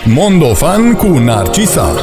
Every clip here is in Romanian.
Mondofan cu Narcisa.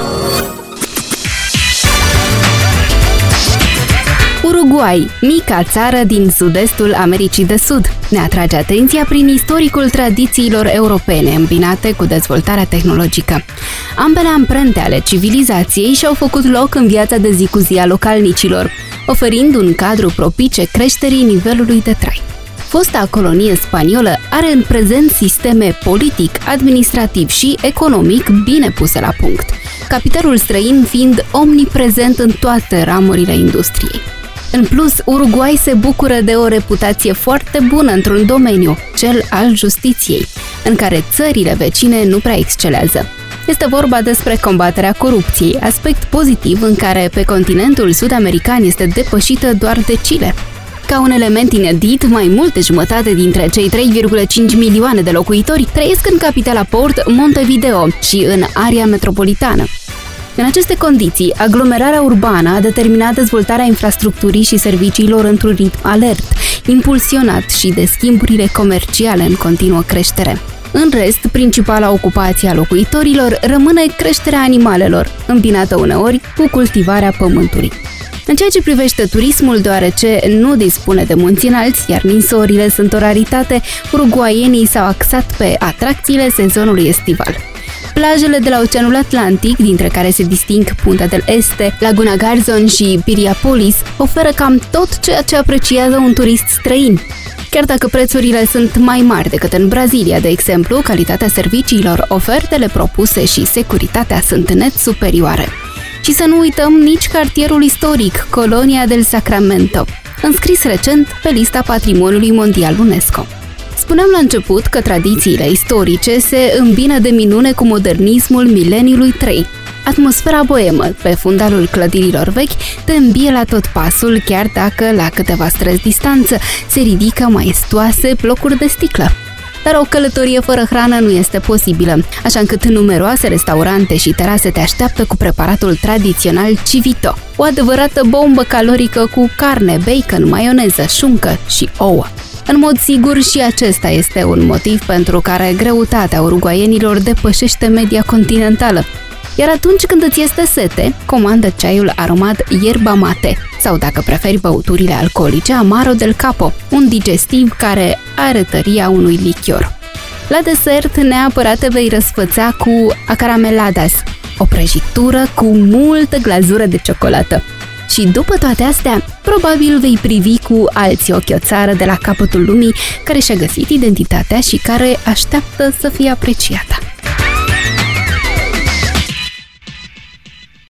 Uruguay, mica țară din sud-estul Americii de Sud, ne atrage atenția prin istoricul tradițiilor europene îmbinate cu dezvoltarea tehnologică. Ambele amprente ale civilizației și-au făcut loc în viața de zi cu zi a localnicilor, oferind un cadru propice creșterii nivelului de trai. Fosta colonie spaniolă are în prezent sisteme politic, administrativ și economic bine puse la punct, capitalul străin fiind omniprezent în toate ramurile industriei. În plus, Uruguay se bucură de o reputație foarte bună într-un domeniu, cel al justiției, în care țările vecine nu prea excelează. Este vorba despre combaterea corupției, aspect pozitiv în care pe continentul sud-american este depășită doar de Chile. Ca un element inedit, mai mult de jumătate dintre cei 3,5 milioane de locuitori trăiesc în capitala port Montevideo și în area metropolitană. În aceste condiții, aglomerarea urbană a determinat dezvoltarea infrastructurii și serviciilor într-un ritm alert, impulsionat și de schimburile comerciale în continuă creștere. În rest, principala ocupație a locuitorilor rămâne creșterea animalelor, îmbinată uneori cu cultivarea pământului. În ceea ce privește turismul, deoarece nu dispune de munți înalți, iar ninsorile sunt o raritate, uruguaienii s-au axat pe atracțiile sezonului estival. Plajele de la Oceanul Atlantic, dintre care se disting Punta del Este, Laguna Garzón și Piriápolis, oferă cam tot ceea ce apreciază un turist străin. Chiar dacă prețurile sunt mai mari decât în Brazilia, de exemplu, calitatea serviciilor, ofertele propuse și securitatea sunt net superioare. Și să nu uităm nici cartierul istoric, Colonia del Sacramento, înscris recent pe lista Patrimoniului Mondial UNESCO. Spuneam la început că tradițiile istorice se îmbină de minune cu modernismul mileniului 3. Atmosfera boemă, pe fundalul clădirilor vechi, te îmbie la tot pasul, chiar dacă la câteva străzi distanță se ridică maestoase blocuri de sticlă. Dar o călătorie fără hrană nu este posibilă, așa încât numeroase restaurante și terase te așteaptă cu preparatul tradițional chivito, o adevărată bombă calorică cu carne, bacon, maioneză, șuncă și ouă. În mod sigur, și acesta este un motiv pentru care greutatea uruguaienilor depășește media continentală. Iar atunci când îți este sete, comandă ceaiul aromat yerba mate sau, dacă preferi băuturile alcoolice, amaro del capo, un digestiv care are tăria unui lichior. La desert, neapărat te vei răsfăța cu acarameladas, o prăjitură cu multă glazură de ciocolată. Și după toate astea, probabil vei privi cu alți ochi o țară de la capătul lumii care și-a găsit identitatea și care așteaptă să fie apreciată.